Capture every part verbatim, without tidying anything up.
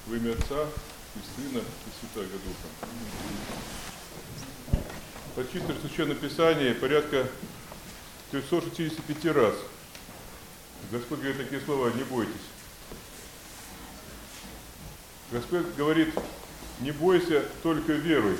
Во имя Отца и Сына и Святаго Духа. Почитывая Священное Писание порядка трёхсот шестидесяти пяти раз Господь говорит такие слова: не бойтесь. Господь говорит: не бойся, только веруй.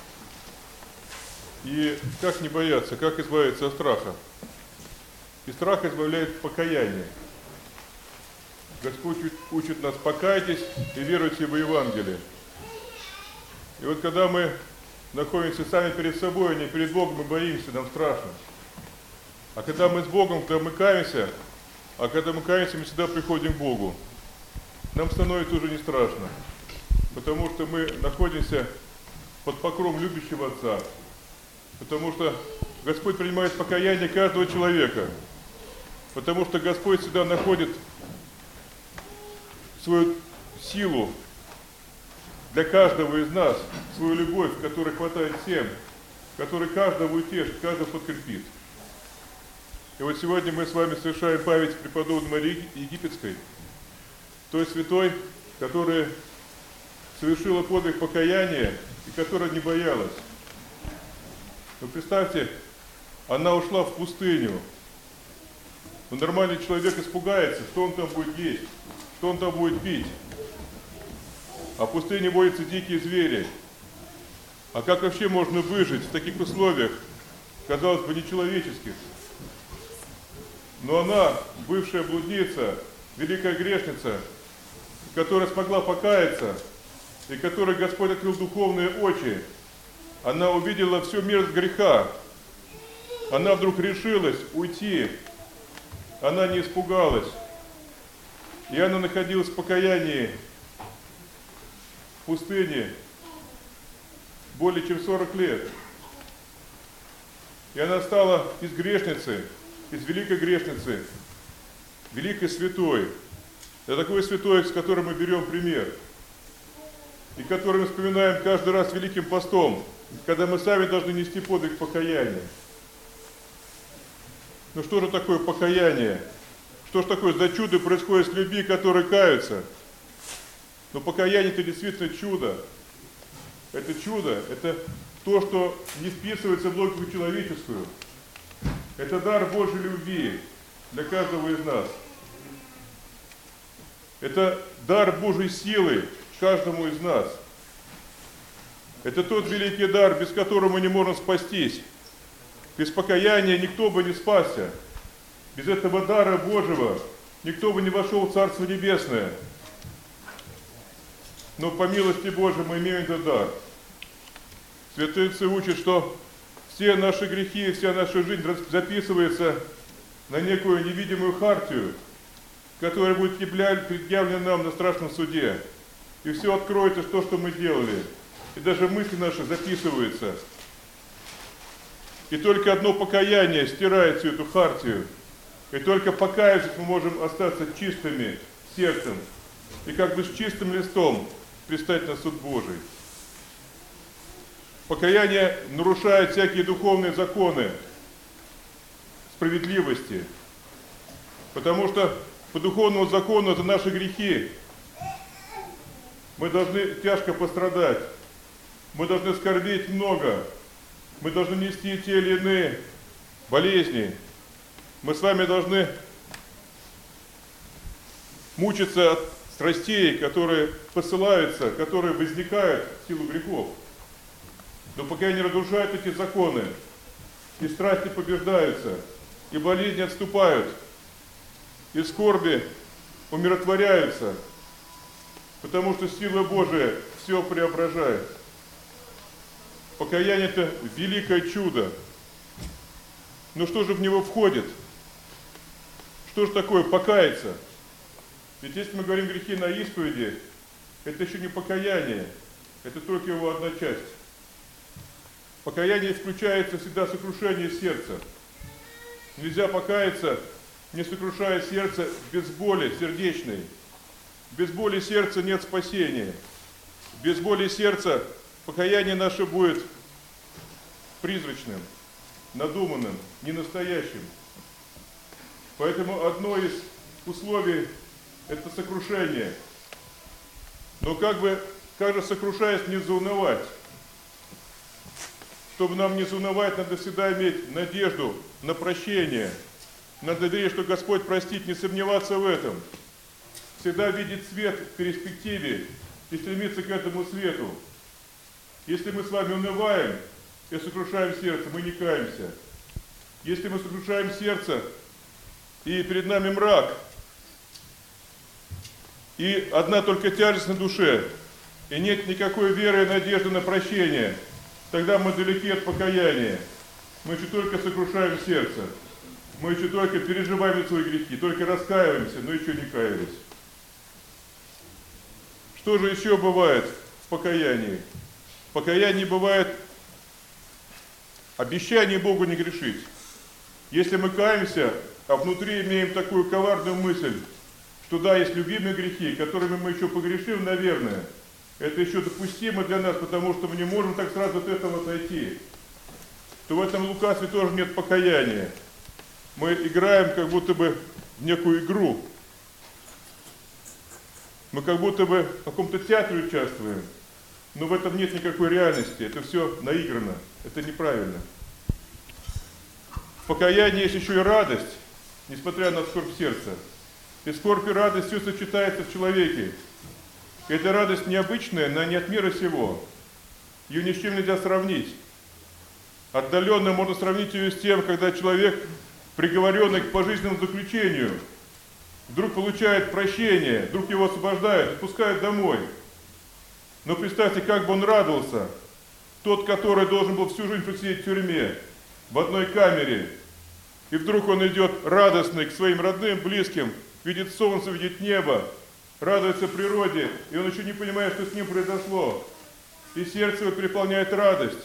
И как не бояться, как избавиться от страха? И страх избавляет покаяние. Господь учит нас: покайтесь и веруйте в Евангелие. И вот когда мы находимся сами перед собой, а не перед Богом, мы боимся, нам страшно. А когда мы с Богом, когда мы каемся, а когда мы каемся, мы всегда приходим к Богу, нам становится уже не страшно, потому что мы находимся под покровом любящего Отца, потому что Господь принимает покаяние каждого человека, потому что Господь всегда находит свою силу для каждого из нас, свою любовь, которая хватает всем, которая каждого утешит, каждого подкрепит. И вот сегодня мы с вами совершаем память преподобной Марии Египетской, той святой, которая совершила подвиг покаяния и которая не боялась. Но представьте, она ушла в пустыню. Но нормальный человек испугается, что он там будет есть, что он там будет пить. А в пустыне водятся дикие звери. А как вообще можно выжить в таких условиях, казалось бы, нечеловеческих? Но она, бывшая блудница, великая грешница, которая смогла покаяться, и которой Господь открыл духовные очи, она увидела всю мерзость греха. Она вдруг решилась уйти. Она не испугалась. И она находилась в покаянии в пустыне более чем сорок лет. И она стала из грешницы, из великой грешницы, великой святой. Это такой святой, с которым мы берем пример. И который мы вспоминаем каждый раз великим постом, когда мы сами должны нести подвиг покаяния. Ну что же такое покаяние? Что же такое за чудо происходит с людьми, которые каются? Но покаяние – это действительно чудо. Это чудо, это то, что не вписывается в логику человеческую. Это дар Божьей любви для каждого из нас. Это дар Божьей силы каждому из нас. Это тот великий дар, без которого мы не можем спастись. Без покаяния никто бы не спасся. Без этого дара Божьего никто бы не вошел в Царство Небесное. Но по милости Божией мы имеем этот дар. Святые отцы учат, что все наши грехи, вся наша жизнь записывается на некую невидимую хартию, которая будет предъявлена нам на страшном суде. И все откроется, то, что мы делали. И даже мысли наши записываются. И только одно покаяние стирает всю эту хартию. И только покаявшись, мы можем остаться чистыми сердцем. И как бы с чистым листом предстать на суд Божий. Покаяние нарушает всякие духовные законы справедливости. Потому что по духовному закону за наши грехи мы должны тяжко пострадать. Мы должны скорбеть много. Мы должны нести те или иные болезни. Мы с вами должны мучиться от страстей, которые посылаются, которые возникают в силу грехов. Но пока не разрушают эти законы, и страсти побеждаются, и болезни отступают, и скорби умиротворяются, потому что сила Божия все преображает. Покаяние – это великое чудо. Но что же в него входит? Что же такое покаяться? Ведь если мы говорим грехи на исповеди, это еще не покаяние, это только его одна часть. Покаяние исключается всегда сокрушение сердца. Нельзя покаяться, не сокрушая сердце без боли сердечной. Без боли сердца нет спасения. Без боли сердца покаяние наше будет призрачным, надуманным, ненастоящим. Поэтому одно из условий – это сокрушение. Но как бы, как же сокрушаясь, не заунывать? Чтобы нам не заунывать, надо всегда иметь надежду на прощение. Надо верить, что Господь простит, не сомневаться в этом. Всегда видеть свет в перспективе и стремиться к этому свету. Если мы с вами унываем и сокрушаем сердце, мы не каемся. Если мы сокрушаем сердце, и перед нами мрак, и одна только тяжесть на душе, и нет никакой веры и надежды на прощение, тогда мы далеки от покаяния. Мы еще только сокрушаем сердце. Мы еще только переживаем свои грехи, только раскаиваемся, но еще не каялись. Что же еще бывает в покаянии? В покаянии бывает обещание Богу не грешить. Если мы каемся, а внутри имеем такую коварную мысль, что да, есть любимые грехи, которыми мы еще погрешим, наверное, это еще допустимо для нас, потому что мы не можем так сразу от этого отойти, то в этом лукавстве тоже нет покаяния. Мы играем как будто бы в некую игру. Мы как будто бы в каком-то театре участвуем, но в этом нет никакой реальности. Это все наиграно. Это неправильно. В покаянии есть еще и радость, несмотря на скорбь сердца. И скорбь и радость все сочетается в человеке. Эта радость необычная, она не от мира сего. Ее ни с чем нельзя сравнить. Отдаленно можно сравнить ее с тем, когда человек, приговоренный к пожизненному заключению, вдруг получает прощение, вдруг его освобождают, отпускают домой. Но представьте, как бы он радовался. Тот, который должен был всю жизнь просидеть в тюрьме, в одной камере. И вдруг он идет радостный к своим родным, близким, видит солнце, видит небо, радуется природе, и он еще не понимает, что с ним произошло. И сердце его переполняет радость.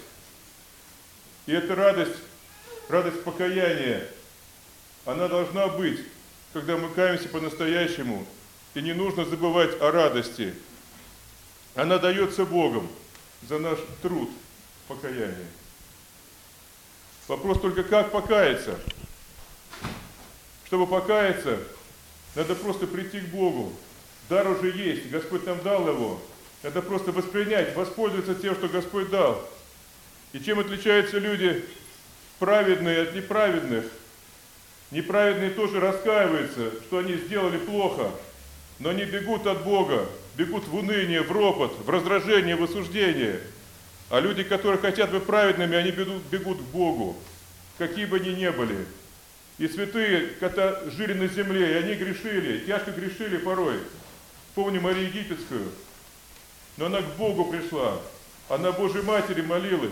И эта радость, радость покаяния, она должна быть, когда мы каемся по-настоящему, и не нужно забывать о радости. Она дается Богом за наш труд покаяния. Вопрос только, как покаяться? Чтобы покаяться, надо просто прийти к Богу. Дар уже есть, Господь нам дал его. Надо просто воспринять, воспользоваться тем, что Господь дал. И чем отличаются люди праведные от неправедных? Неправедные тоже раскаиваются, что они сделали плохо, но они бегут от Бога, бегут в уныние, в ропот, в раздражение, в осуждение. А люди, которые хотят быть праведными, они бегут, бегут к Богу, какие бы они ни были. И святые, когда жили на земле, и они грешили, тяжко грешили порой. Помню Марию Египетскую, но она к Богу пришла, она Божьей Матери молилась.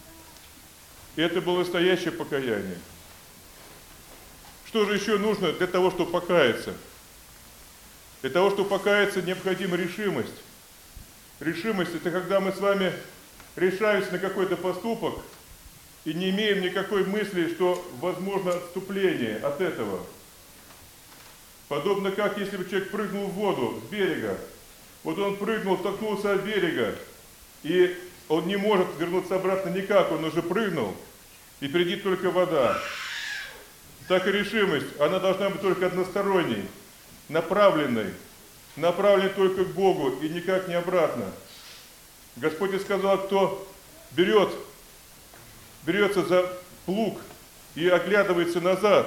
И это было настоящее покаяние. Что же еще нужно для того, чтобы покаяться? Для того, чтобы покаяться, необходима решимость. Решимость – это когда мы с вами решаемся на какой-то поступок и не имеем никакой мысли, что возможно отступление от этого. Подобно как если бы человек прыгнул в воду с берега. Вот он прыгнул, столкнулся от берега, и он не может вернуться обратно никак, он уже прыгнул, и впереди только вода. Так и решимость, она должна быть только односторонней, направленной, направленной только к Богу и никак не обратно. Господь сказал, кто берет, берется за плуг и оглядывается назад,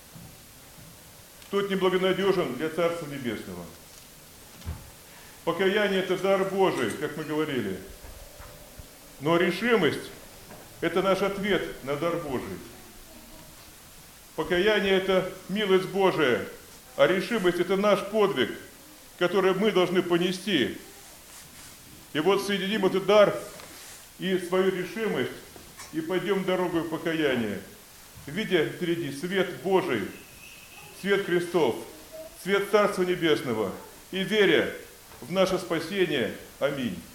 тот неблагонадежен для Царства Небесного. Покаяние – это дар Божий, как мы говорили. Но решимость – это наш ответ на дар Божий. Покаяние – это милость Божия, а решимость – это наш подвиг, который мы должны понести. И вот соединим этот дар и свою решимость, и пойдем дорогой покаяния, видя впереди свет Божий, свет Христов, свет Царства Небесного, и веря в наше спасение. Аминь.